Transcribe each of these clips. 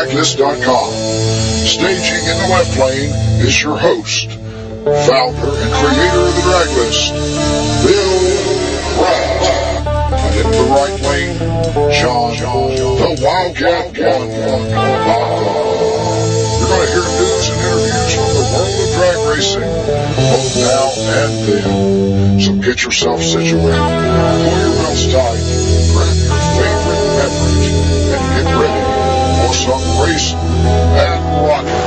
Draglist.com. Staging in the left lane is your host, founder and creator of the Draglist, Bill Pratt. And in the right lane, John, the Wildcat One. You're going to hear news and interviews from the world of drag racing, both now and then. So get yourself situated, pull your belts tight, grab your favorite beverage, and get ready for some racing and rocking.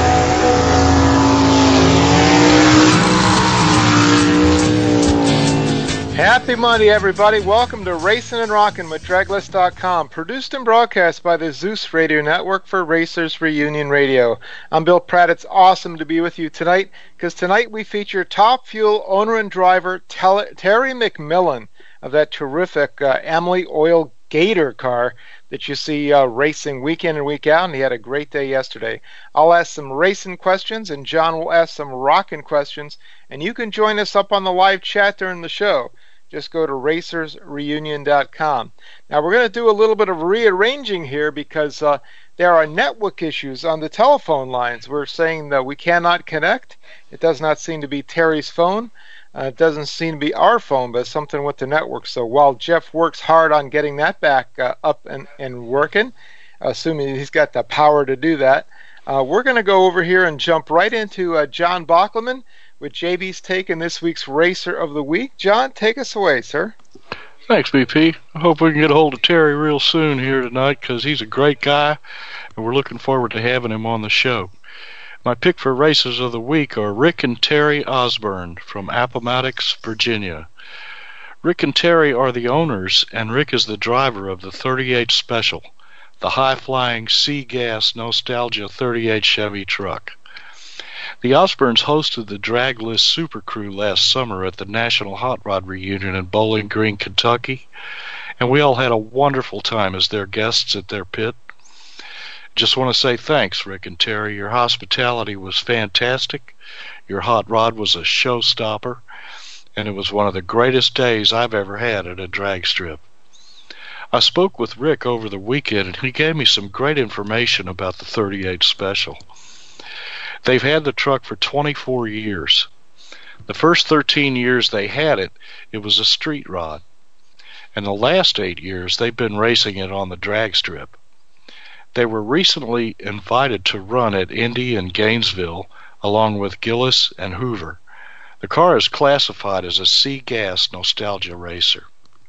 Happy Monday, everybody. Welcome to Racing and Rockin' with Draglist.com, produced and broadcast by the Zeus Radio Network for Racers Reunion Radio. I'm Bill Pratt. It's awesome to be with you tonight, because tonight we feature Top Fuel owner and driver Terry McMillan of that terrific Amalie Oil Gator car that you see racing week in and week out, and he had a great day yesterday. I'll ask some racing questions, and John will ask some rockin' questions, and you can join us up on the live chat during the show. Just go to racersreunion.com. Now, we're going to do a little bit of rearranging here because there are network issues on the telephone lines. We're saying that we cannot connect. It does not seem to be Terry's phone. It doesn't seem to be our phone, but something with the network. So while Jeff works hard on getting that back up and working, assuming he's got the power to do that, we're going to go over here and jump right into John Bachleman with JB's take in this week's Racer of the Week. John, take us away, sir. Thanks, BP. I hope we can get a hold of Terry real soon here tonight, because he's a great guy, and we're looking forward to having him on the show. My pick for Racers of the Week are Rick and Terry Osborne from Appomattox, Virginia. Rick and Terry are the owners, and Rick is the driver of the 38 Special, the high-flying C-Gas Nostalgia 38 Chevy truck. The Osbornes hosted the Draglist Super Crew last summer at the National Hot Rod Reunion in Bowling Green, Kentucky, and we all had a wonderful time as their guests at their pit. Just want to say thanks, Rick and Terry. Your hospitality was fantastic. Your hot rod was a showstopper, and it was one of the greatest days I've ever had at a drag strip. I spoke with Rick over the weekend, and he gave me some great information about the 38 Special. They've had the truck for 24 years. The first 13 years they had it, it was a street rod. And the last 8 years, they've been racing it on the drag strip. They were recently invited to run at Indy and Gainesville, along with Gillis and Hoover. The car is classified as a C-Gas Nostalgia racer.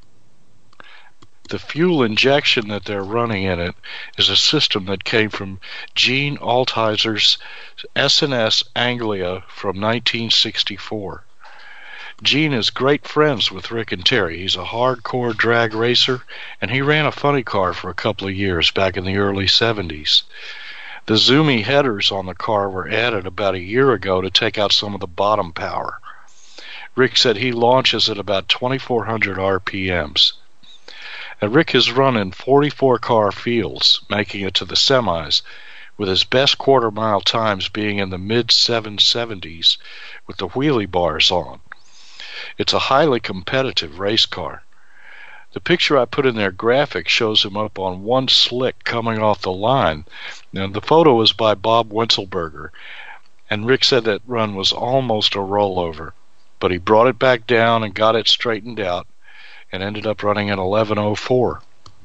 The fuel injection that they're running in it is a system that came from Gene Altheiser's S&S Anglia from 1964. Gene is great friends with Rick and Terry. He's a hardcore drag racer, and he ran a funny car for a couple of years back in the early 70s. The zoomy headers on the car were added about a year ago to take out some of the bottom power. Rick said he launches at about 2,400 RPMs. And Rick has run in 44-car fields, making it to the semis, with his best quarter-mile times being in the mid-770s with the wheelie bars on. It's a highly competitive race car. The picture I put in their graphic shows him up on one slick coming off the line. Now, the photo is by Bob Wenzelberger, and Rick said that run was almost a rollover, but he brought it back down and got it straightened out, and ended up running an 11:04.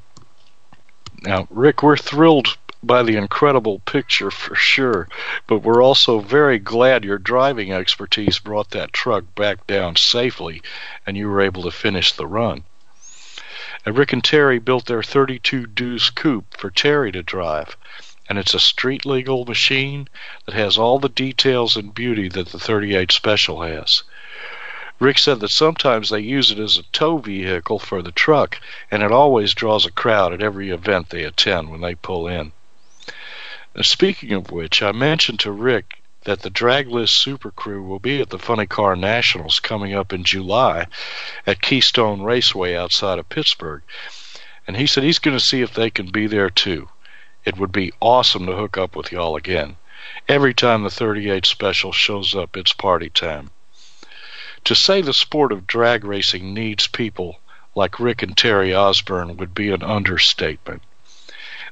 Now, Rick, we're thrilled by the incredible picture for sure, but we're also very glad your driving expertise brought that truck back down safely and you were able to finish the run. And Rick and Terry built their 32 Deuce Coupe for Terry to drive, and it's a street-legal machine that has all the details and beauty that the 38 Special has. Rick said that sometimes they use it as a tow vehicle for the truck, and it always draws a crowd at every event they attend when they pull in. Now, speaking of which, I mentioned to Rick that the Draglist Super Crew will be at the Funny Car Nationals coming up in July at Keystone Raceway outside of Pittsburgh, and he said he's going to see if they can be there too. It would be awesome to hook up with y'all again. Every time the 38 Special shows up, it's party time. To say the sport of drag racing needs people like Rick and Terry Osborne would be an understatement.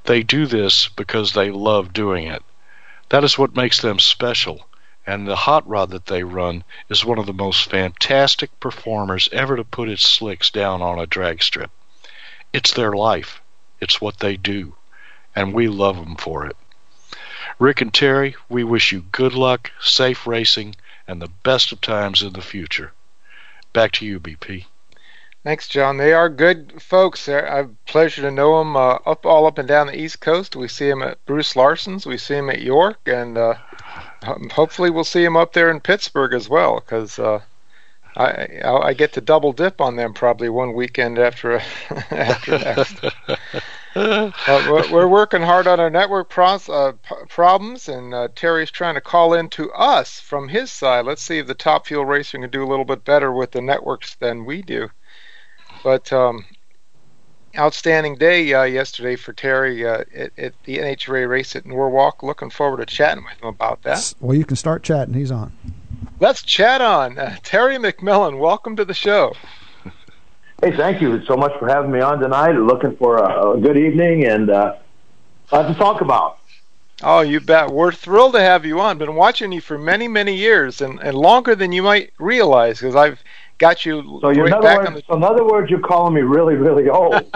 They do this because they love doing it. That is what makes them special, and the hot rod that they run is one of the most fantastic performers ever to put its slicks down on a drag strip. It's their life. It's what they do, and we love them for it. Rick and Terry, we wish you good luck, safe racing, and the best of times in the future. Back to you, BP. Thanks, John. They are good folks. I have a pleasure to know them all up and down the East Coast. We see them at Bruce Larson's. We see them at York, and hopefully we'll see them up there in Pittsburgh as well, because I get to double dip on them probably one weekend after next. We're working hard on our network problems, and Terry's trying to call in to us from his side. Let's see if the Top Fuel Racing can do a little bit better with the networks than we do. But outstanding day yesterday for Terry at the NHRA race at Norwalk. Looking forward to chatting with him about that. Well, you can start chatting. He's on. Let's chat on. Terry McMillan, welcome to the show. Hey, thank you so much for having me on tonight. Looking for a good evening and lots to talk about. Oh, you bet. We're thrilled to have you on. Been watching you for many, many years, and longer than you might realize, because I've got you so right back on the... So in other words, you're calling me really, really old.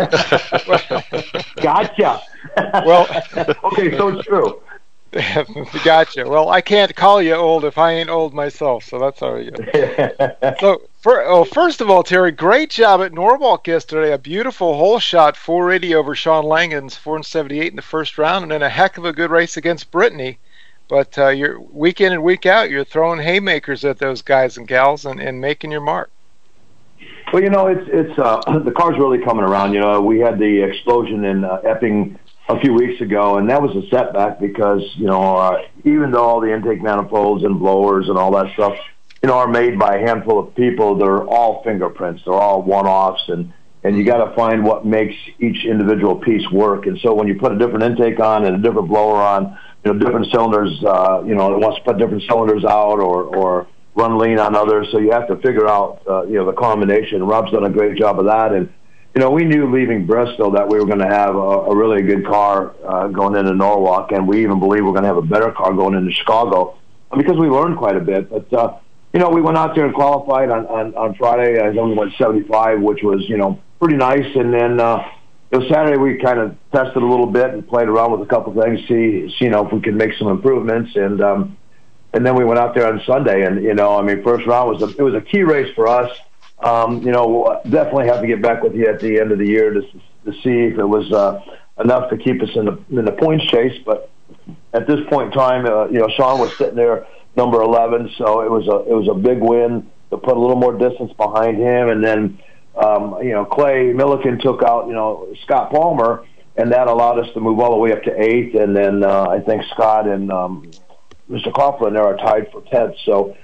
Gotcha. Well, okay, so it's true. Gotcha. Well, I can't call you old if I ain't old myself, so that's all right. So, first of all, Terry, great job at Norwalk yesterday. A beautiful hole shot, 480 over Sean Langen's 478 in the first round, and then a heck of a good race against Brittany. But you're week in and week out, you're throwing haymakers at those guys and gals and making your mark. Well, it's the car's really coming around. We had the explosion in Epping a few weeks ago, and that was a setback because, even though all the intake manifolds and blowers and all that stuff, are made by a handful of people, they're all fingerprints. They're all one-offs, and you got to find what makes each individual piece work. And so when you put a different intake on and a different blower on, different cylinders, it wants to put different cylinders out or run lean on others. So you have to figure out, the combination. Rob's done a great job of that. And, we knew leaving Bristol that we were going to have a really good car going into Norwalk, and we even believe we're going to have a better car going into Chicago because we learned quite a bit. But, we went out there and qualified on Friday. I think we went 75, which was, pretty nice. And then Saturday we kind of tested a little bit and played around with a couple things, see if we could make some improvements. And then we went out there on Sunday, and first round was a key race for us. We'll definitely have to get back with you at the end of the year to see if it was enough to keep us in the points chase. But at this point in time, Sean was sitting there, number 11, so it was a big win to put a little more distance behind him. And then Clay Milliken took out Scott Palmer, and that allowed us to move all the way up to 8th. And then I think Scott and Mr. Coughlin there are tied for 10th. So.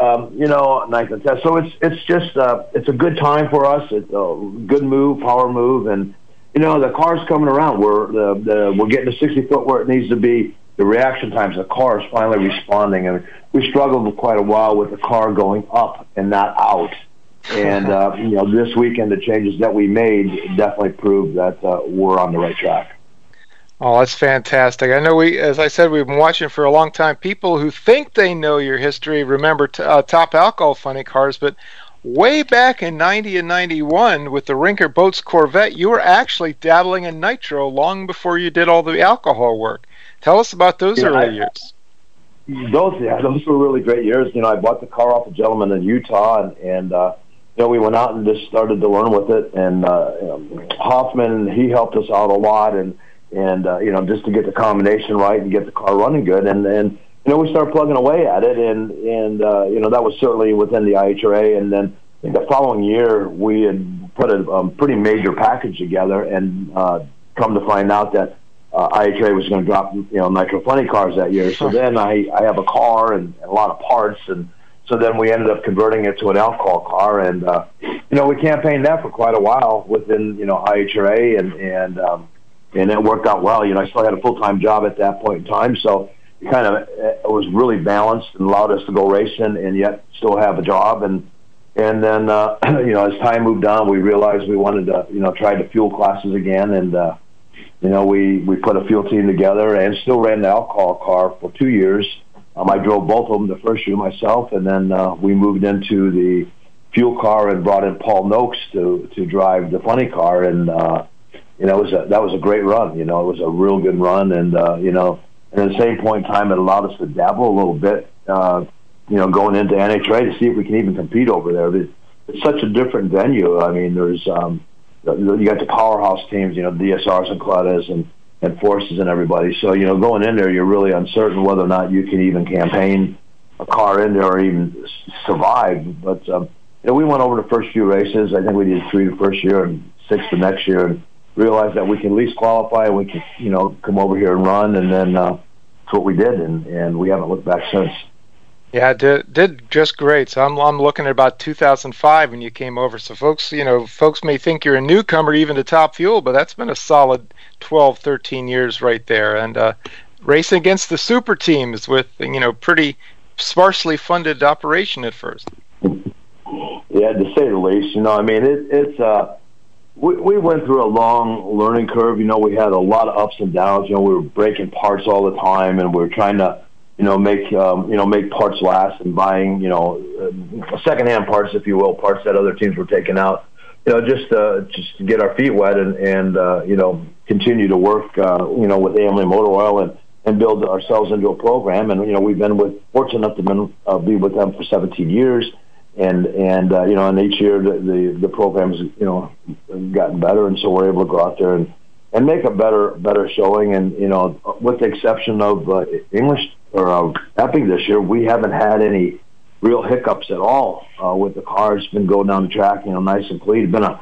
9th and 10th. So it's just it's a good time for us. It's a good move, power move, and the car's coming around. We're getting to 60 foot where it needs to be. The reaction times, the car is finally responding, and we struggled for quite a while with the car going up and not out. And this weekend the changes that we made definitely proved that we're on the right track. Oh, that's fantastic. I know as I said, we've been watching for a long time. People who think they know your history remember Top Alcohol Funny Cars, but way back in 90 and 91 with the Rinker Boats Corvette, you were actually dabbling in nitro long before you did all the alcohol work. Tell us about those early years. Those were really great years. I bought the car off a gentleman in Utah, and we went out and just started to learn with it. And Hoffman, he helped us out a lot, and just to get the combination right and get the car running good. And we started plugging away at it, and that was certainly within the IHRA. And then the following year, we had put a pretty major package together, and come to find out that IHRA was going to drop, Nitro Funny Cars that year. So then I have a car and a lot of parts, and so then we ended up converting it to an alcohol car, and we campaigned that for quite a while within IHRA, and it worked out well. I still had a full-time job at that point in time, so it was really balanced and allowed us to go racing and yet still have a job. And then as time moved on, we realized we wanted to try the fuel classes again, and we put a field team together and still ran the alcohol car for 2 years. I drove both of them the first year myself, and then we moved into the fuel car and brought in Paul Noakes to drive the funny car, and that was a great run. It was a real good run, and and at the same point in time, it allowed us to dabble a little bit, going into NHRA to see if we can even compete over there. It's such a different venue. I mean, there's you got the powerhouse teams, DSRs and Cluttas and Forces and everybody. So, going in there, you're really uncertain whether or not you can even campaign a car in there or even survive. But, we went over the first few races. I think we did 3 the first year and 6 the next year, and realized that we can at least qualify and we can, come over here and run. And then that's what we did, and we haven't looked back since. Yeah, did just great. So I'm looking at about 2005 when you came over. So folks may think you're a newcomer even to Top Fuel, but that's been a solid 12, 13 years right there. And racing against the super teams with pretty sparsely funded operation at first. Yeah, to say the least. We went through a long learning curve. We had a lot of ups and downs. We were breaking parts all the time, and we were trying to make parts last and buying, secondhand parts, if you will, parts that other teams were taking out, just to get our feet wet and continue to work, with AMLE Motor Oil and build ourselves into a program. And, we've been fortunate enough to be with them for 17 years. And each year the program's, gotten better. And so we're able to go out there and make a better showing. And, with the exception of English or Epping this year, we haven't had any real hiccups at all with the car. It's been going down the track, nice and clean. It's been a,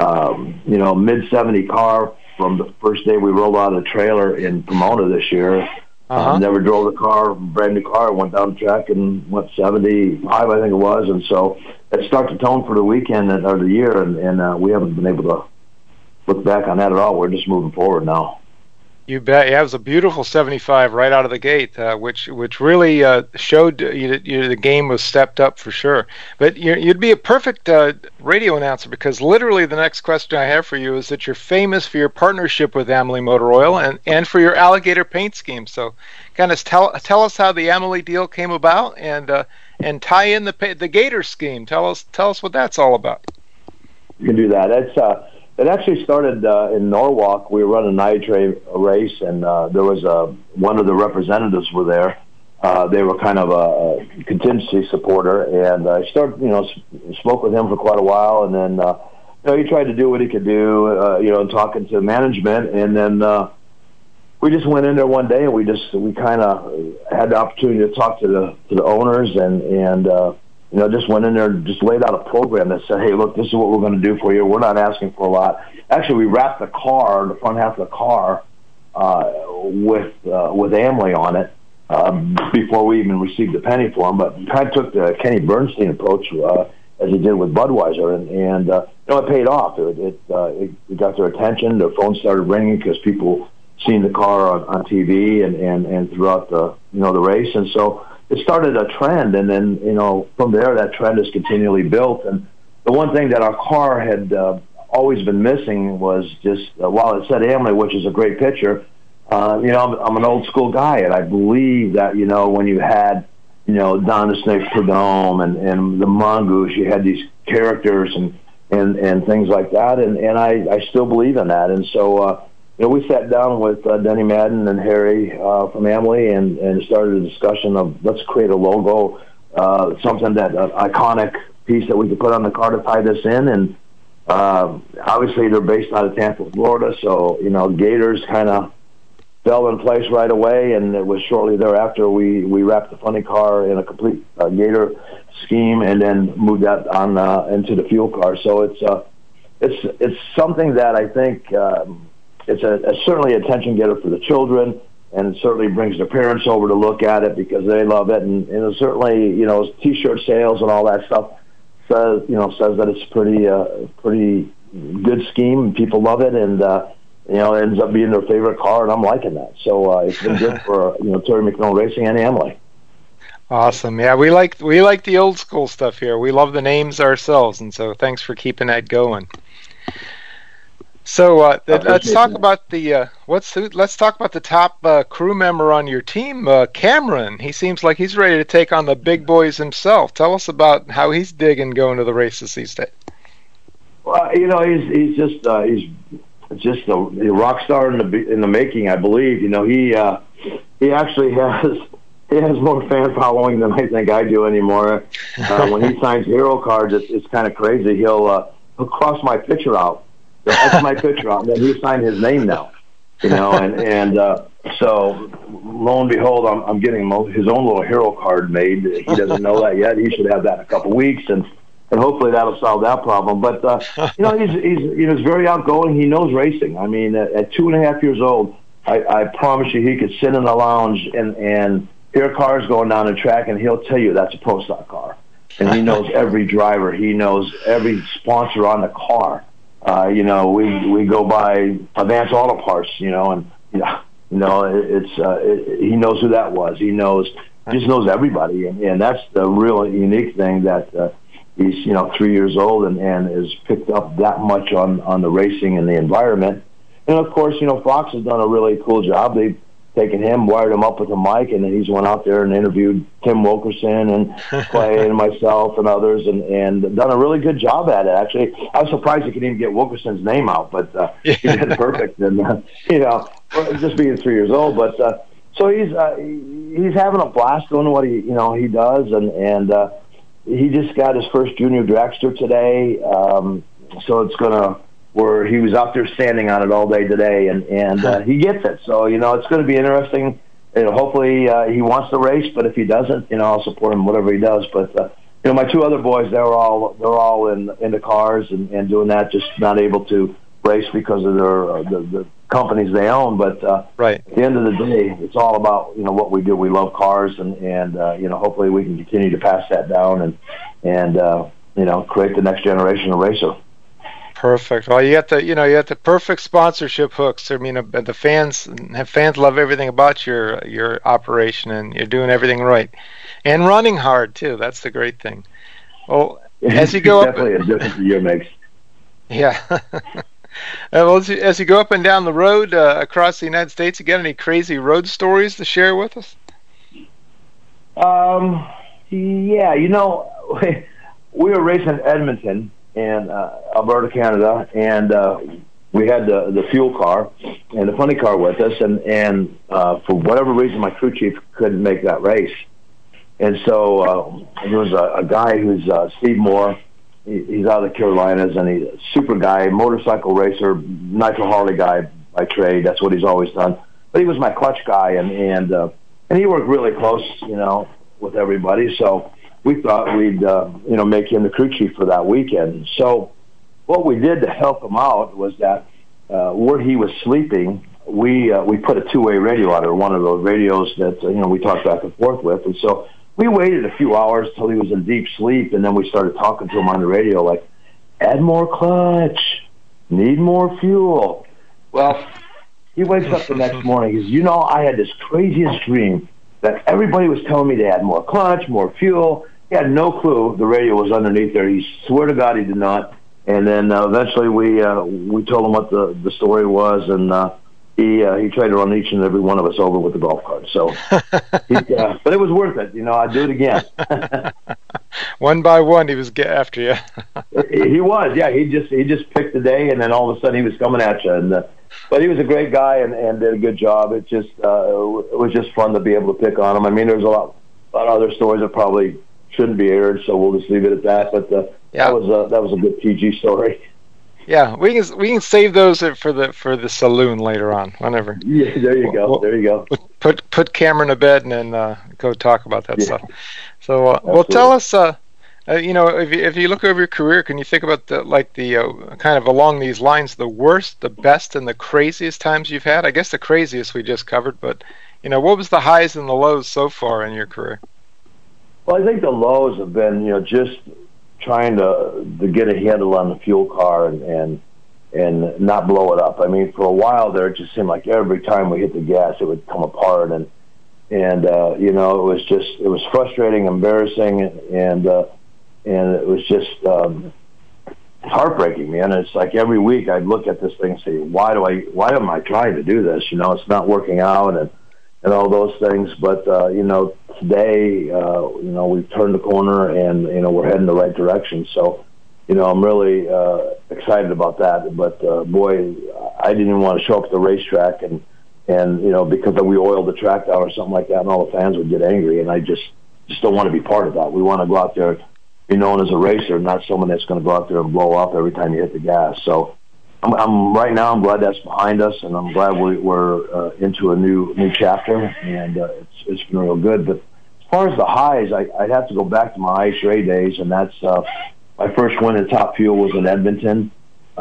mid-70 car from the first day we rolled out of the trailer in Pomona this year. Never drove the car, brand new car. Went down the track and went 75, I think it was. And so it started to tone for the weekend or the year, and we haven't been able to look back on that at all. We're just moving forward now. You bet. Yeah, it was a beautiful 75 right out of the gate, which really showed the game was stepped up for sure. But you'd be a perfect radio announcer, because literally the next question I have for you is that you're famous for your partnership with AMLE Motor Oil and for your alligator paint scheme. So kind of tell us how the AMLE deal came about and tie in the gator scheme. Tell us what that's all about. You can do that. It actually started in Norwalk. We were running an NITRA race, and there was one of the representatives were there. They were kind of a contingency supporter, and I started, spoke with him for quite a while, and then, he tried to do what he could do, talking to management, and then we just went in there one day, and we kind of had the opportunity to talk to the owners, and just went in there and just laid out a program that said, hey, look, this is what we're going to do for you. We're not asking for a lot. Actually, we wrapped the front half of the car, with AMLE on it, before we even received a penny for them. But kind of took the Kenny Bernstein approach, as he did with Budweiser, and it paid off. It got their attention. Their phones started ringing because people seen the car on TV and throughout the race. And so it started a trend, and then, from there, that trend has continually built. And the one thing that our car had always been missing was just, while it said AMLE, which is a great picture, I'm an old school guy, and I believe that, when you had, Don the Snake Prudhomme and the Mongoose, you had these characters and things like that, and I still believe in that. And so, we sat down with Denny Madden and Harry from AMLE and started a discussion of let's create a logo, something that an iconic piece that we could put on the car to tie this in. And obviously they're based out of Tampa, Florida, so Gators kind of fell in place right away. And it was shortly thereafter we wrapped the funny car in a complete Gator scheme and then moved that on into the fuel car. So it's something that I think. It's certainly a attention getter for the children, and it certainly brings their parents over to look at it because they love it. And it certainly, T-shirt sales and all that stuff says that it's pretty good scheme, and people love it, and it ends up being their favorite car, and I'm liking that. So it's been good for Terry McMillan Racing and AMLE. Awesome. Yeah, we like the old school stuff here. We love the names ourselves, and so thanks for keeping that going. Let's talk about let's talk about the top crew member on your team, Cameron. He seems like he's ready to take on the big boys himself. Tell us about how he's digging going to the races these days. Well, he's just a rock star in the making, I believe. He actually has more fan following than I think I do anymore. When he signs hero cards, it's kind of crazy. He'll cross my picture out. He'll X my picture out, and then he signed his name now. So lo and behold, I'm getting his own little hero card made. He doesn't know that yet. He should have that in a couple weeks, and hopefully that'll solve that problem. But he's very outgoing. He knows racing. I mean, at 2.5 years old, I promise you, he could sit in the lounge and hear cars going down the track, and he'll tell you that's a Pro Stock car. And he knows every driver. He knows every sponsor on the car. We go by Advance Auto Parts, he knows who that was. He just knows everybody, and that's the real unique thing that he's 3 years old and has picked up that much on the racing and the environment. And of course, Fox has done a really cool job. They've taken him, wired him up with a mic, and then he's went out there and interviewed Tim Wilkerson and Clay and myself and others, and done a really good job at it. Actually, I was surprised he could even get Wilkerson's name out, but he did perfect. And just being 3 years old, but so he's having a blast doing what he does, and he just got his first junior dragster today, so it's where he was out there standing on it all day today, and he gets it. So, it's going to be interesting. Hopefully he wants to race, but if he doesn't, I'll support him whatever he does. But, my two other boys, they're all in the cars and doing that, just not able to race because of the companies they own. But right. At the end of the day, it's all about, what we do. We love cars, and hopefully we can continue to pass that down and create the next generation of racer. Perfect. Well, you got the perfect sponsorship hooks. I mean, the fans love everything about your operation, and you're doing everything right, and running hard too. That's the great thing. Well, as you go definitely a difference a year makes. Yeah. Well, as you go up and down the road across the United States, you got any crazy road stories to share with us? Yeah. We were racing in Edmonton in Alberta, Canada, and we had the fuel car and the funny car with us, and for whatever reason, my crew chief couldn't make that race. And so there was a guy who's Steve Moore. He's out of the Carolinas, and he's a super guy, motorcycle racer, Nitro Harley guy by trade. That's what he's always done. But he was my clutch guy, and he worked really close, with everybody. So we thought we'd, make him the crew chief for that weekend. So what we did to help him out was that where he was sleeping, we put a two-way radio out, or one of those radios that we talked back and forth with, and so we waited a few hours till he was in deep sleep, and then we started talking to him on the radio, like, add more clutch, need more fuel. Well, he wakes up the next morning. He says, I had this craziest dream that everybody was telling me to add more clutch, more fuel. He had no clue the radio was underneath there. He swear to God he did not. And then eventually we told him what the story was, and he tried to run each and every one of us over with the golf cart. So, but it was worth it. I'd do it again. One by one, he was after you. He was, yeah. He just picked the day, and then all of a sudden he was coming at you. And but he was a great guy and did a good job. It was just fun to be able to pick on him. I mean, there's a lot of other stories that probably shouldn't be aired, so we'll just leave it at that. But that was a good PG story. Yeah, we can save those for the saloon later on, whenever. Yeah, there you go. Put Cameron to bed and then go talk about that stuff. So, well, tell us, if you look over your career, can you think about the kind of along these lines, the worst, the best, and the craziest times you've had? I guess the craziest we just covered, but what was the highs and the lows so far in your career? Well, I think the lows have been, just trying to get a handle on the fuel car and not blow it up. I mean, for a while there, it just seemed like every time we hit the gas, it would come apart, and it was frustrating, embarrassing, and it was just heartbreaking, man. It's like every week I'd look at this thing and say, why am I trying to do this? It's not working out and all those things. But, today, we've turned the corner and, we're heading the right direction. So, I'm really excited about that. But, boy, I didn't even want to show up at the racetrack and because we oiled the track down or something like that, and all the fans would get angry. And I just don't want to be part of that. We want to go out there, be known as a racer, not someone that's going to go out there and blow up every time you hit the gas. So I'm right now, I'm glad that's behind us, and I'm glad we're into a new chapter, and it's been real good. But as far as the highs, I'd have to go back to my IHRA days, and that's my first win in Top Fuel was in Edmonton,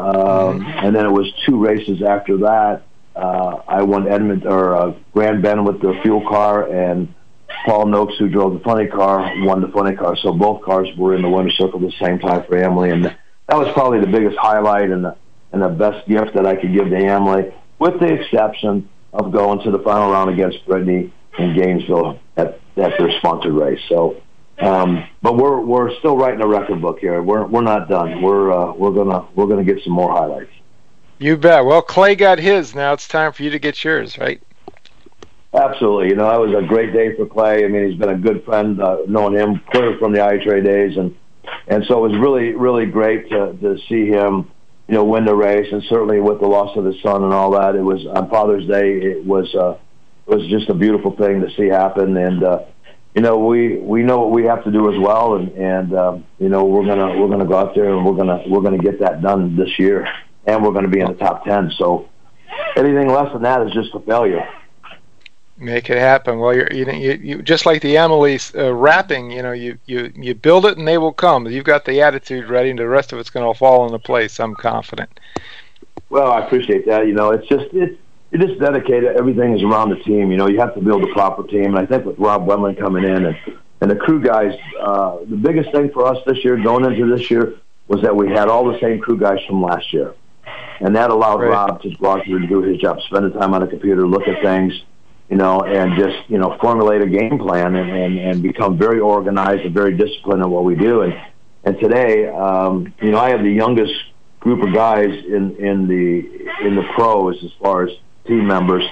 and then it was 2 races after that. I won Grand Bend with the fuel car, and Paul Noakes, who drove the funny car, won the funny car. So both cars were in the winner's circle at the same time for Emily, and that was probably the biggest highlight and the best gift that I could give to Emily, with the exception of going to the final round against Brittany in Gainesville at their sponsored race. So, but we're still writing a record book here. We're not done. We're gonna get some more highlights. You bet. Well, Clay got his. Now it's time for you to get yours, right? Absolutely. That was a great day for Clay. I mean, he's been a good friend, knowing him clear from the IHRA days, and so it was really, really great to see him, win the race, and certainly with the loss of his son and all that. It was on Father's Day. It was just a beautiful thing to see happen, and we know what we have to do as well, and we're gonna go out there and we're gonna get that done this year, and we're gonna be in the top 10. So anything less than that is just a failure. Make it happen. Well, you just like the Emily's rapping. You build it and they will come. You've got the attitude ready, and the rest of it's going to fall into place. I'm confident. Well, I appreciate that. You're just dedicated. Everything is around the team. You have to build a proper team. And I think with Rob Wendland coming in and the crew guys, the biggest thing for us this year, going into this year, was that we had all the same crew guys from last year, and that allowed Rob to go out there and do his job, spend the time on the computer, look at things. And just, formulate a game plan and become very organized and very disciplined in what we do. And today, I have the youngest group of guys in the pros as far as team members.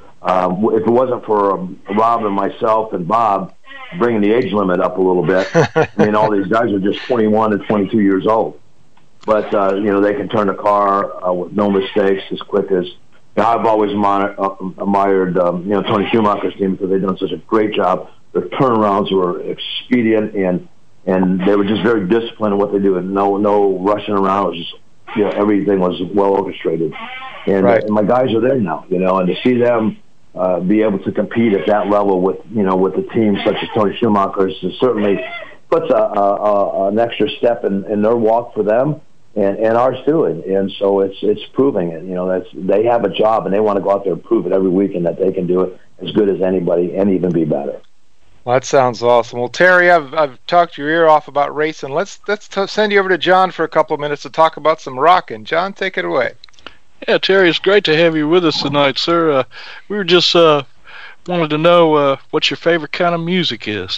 If it wasn't for Rob and myself and Bob bringing the age limit up a little bit, all these guys are just 21 and 22 years old. But, they can turn a car with no mistakes as quick as. I've always admired, Tony Schumacher's team, because they've done such a great job. Their turnarounds were expedient, and they were just very disciplined in what they do, and no rushing around. It was just, everything was well orchestrated. And, and my guys are there now, and to see them be able to compete at that level with a team such as Tony Schumacher's certainly puts an extra step in their walk for them. And ours too, and so it's proving it. They have a job, and they want to go out there and prove it every week, and that they can do it as good as anybody, and even be better. Well, that sounds awesome. Well, Terry, I've talked your ear off about racing. Let's send you over to John for a couple of minutes to talk about some rocking. John, take it away. Yeah, Terry, it's great to have you with us tonight, sir. We were just wanted to know what your favorite kind of music is.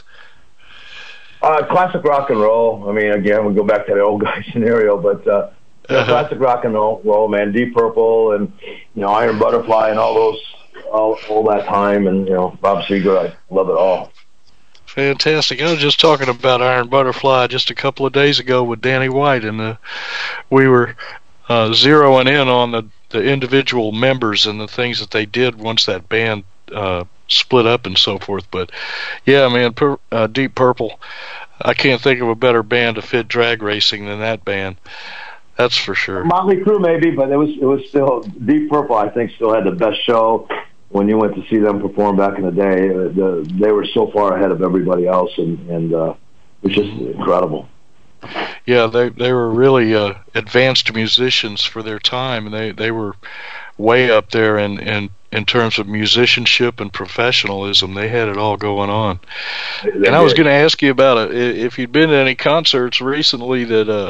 Classic rock and roll. I mean, again, we go back to the old guy scenario, but classic rock and roll, man. Deep Purple and Iron Butterfly and all those, all that time, and Bob Seger. I love it all. Fantastic. I was just talking about Iron Butterfly just a couple of days ago with Danny White, and we were zeroing in on the individual members and the things that they did once that band split up and so forth. But yeah, man, Deep Purple, I can't think of a better band to fit drag racing than that band. That's for sure. Motley Crue maybe, but it was still Deep Purple. I think still had the best show when you went to see them perform back in the day. They were so far ahead of everybody else, and it was just incredible. Yeah, they were really advanced musicians for their time, and they were way up there in terms of musicianship and professionalism. They had it all going on. And I was going to ask you about if you'd been to any concerts recently that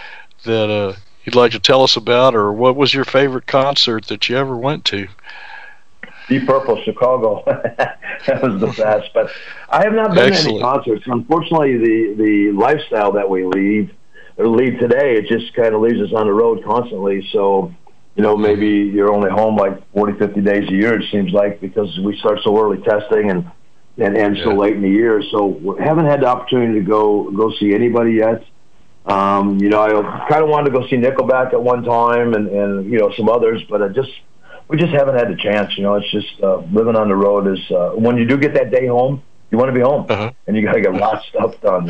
you'd like to tell us about, or what was your favorite concert that you ever went to? Deep Purple, Chicago. That was the best. But I have not been to any concerts. Unfortunately, the lifestyle that we lead, lead today. It just kind of leaves us on the road constantly. So, maybe you're only home like 40, 50 days a year, it seems like, because we start so early testing and end so late in the year. So we haven't had the opportunity to go see anybody yet. I kind of wanted to go see Nickelback at one time and some others, but we just haven't had the chance. It's just living on the road is when you do get that day home, you want to be home, and you got to get lots of stuff done.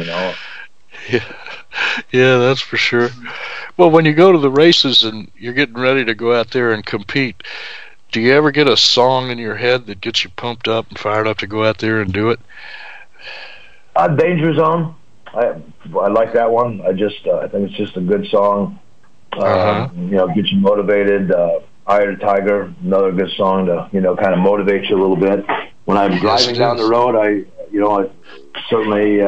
Yeah, that's for sure. Well, when you go to the races and you're getting ready to go out there and compete, do you ever get a song in your head that gets you pumped up and fired up to go out there and do it? Danger Zone. I like that one. I think it's just a good song. Gets you motivated. Eye of the Tiger, another good song to kind of motivate you a little bit. When I'm driving down the road, I certainly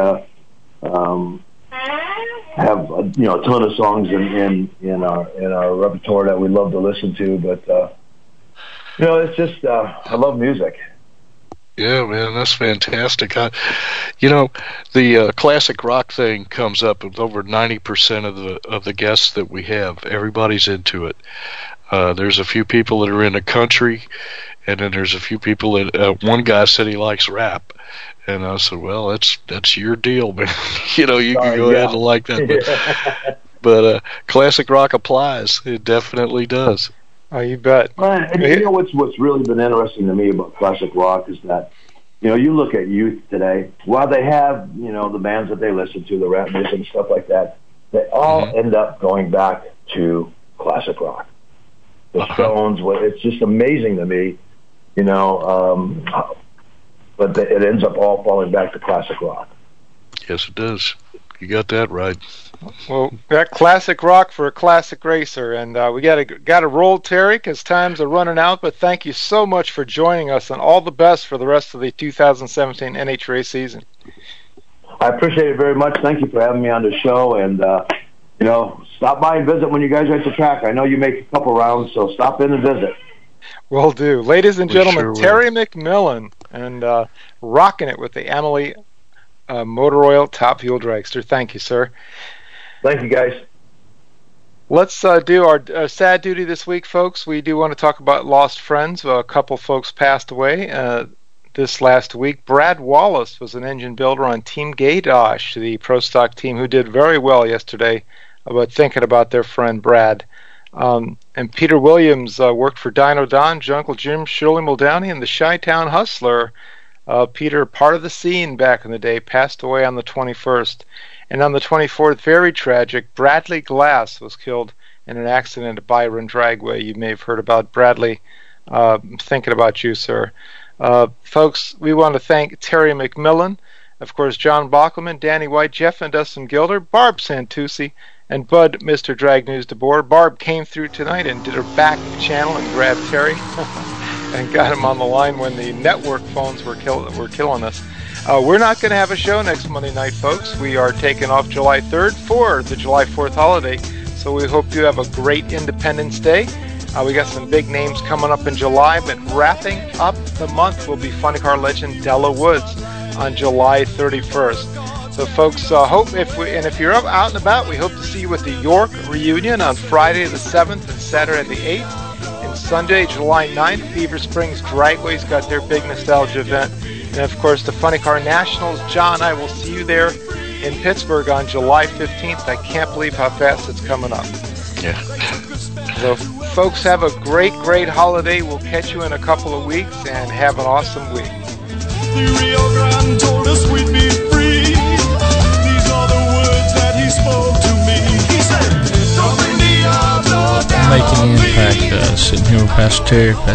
have a ton of songs in our repertoire that we love to listen to. But it's just I love music. Yeah, man, that's fantastic. The classic rock thing comes up with over 90% of the guests that we have. Everybody's into it. There's a few people that are into country, and then there's a few people that one guy said he likes rap, and I said, well, that's your deal, man. You can go ahead and like that, but classic rock applies. It definitely does. Oh, you bet. And what's really been interesting to me about classic rock is that you look at youth today. While they have the bands that they listen to, the rap music and stuff like that, they all end up going back to classic rock. The Stones, it's just amazing to me, but it ends up all falling back to classic rock. Yes, it does. You got that right. Well, that classic rock for a classic racer, and we got to roll, Terry, because times are running out. But thank you so much for joining us, and all the best for the rest of the 2017 NHRA season. I appreciate it very much. Thank you for having me on the show, and stop by and visit when you guys are at the track. I know you make a couple rounds, so stop in and visit. Will do. Ladies and gentlemen, Terry McMillan, and rocking it with the Amalie Motor Oil Top Fuel Dragster. Thank you, sir. Thank you, guys. Let's do our sad duty this week, folks. We do want to talk about lost friends. A couple folks passed away this last week. Brad Wallace was an engine builder on Team Gaydosh, the Pro Stock team, who did very well yesterday thinking about their friend Brad. And Peter Williams worked for Dino Don, Jungle Jim, Shirley Muldowney, and the Chi-Town Hustler. Peter, part of the scene back in the day, passed away on the 21st. And on the 24th, very tragic, Bradley Glass was killed in an accident at Byron Dragway. You may have heard about Bradley. Thinking about you, sir. Folks, we want to thank Terry McMillan, of course, John Bockelman, Danny White, Jeff and Dustin Gilder, Barb Santucci, and Bud, Mr. Drag News DeBoer. Barb came through tonight and did her back channel and grabbed Terry and got him on the line when the network phones were killing us. We're not going to have a show next Monday night, folks. We are taking off July 3rd for the July 4th holiday, so we hope you have a great Independence Day. We got some big names coming up in July, but wrapping up the month will be funny car legend Della Woods on July 31st. So, folks, if you're out and about, we hope to see you at the York reunion on Friday the 7th and Saturday the 8th. And Sunday, July 9th, Beaver Springs Dragway's got their big nostalgia event. And, of course, the Funny Car Nationals. John, I will see you there in Pittsburgh on July 15th. I can't believe how fast it's coming up. Yeah. So, folks, have a great, great holiday. We'll catch you in a couple of weeks, and have an awesome week. The Rio Grande told us we'd be free. These are the words that he spoke to me. He said, don't bring the diablo down. Making an impact, sitting here with Pastor Terry.